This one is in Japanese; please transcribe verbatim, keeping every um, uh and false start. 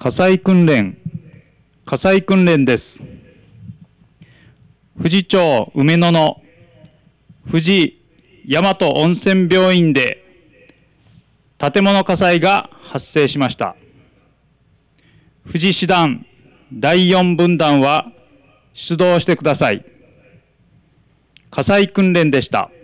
火災訓練、火災訓練です。富士町梅野の富士大和温泉病院で建物火災が発生しました。富士師団だいよん分団は出動してください。火災訓練でした。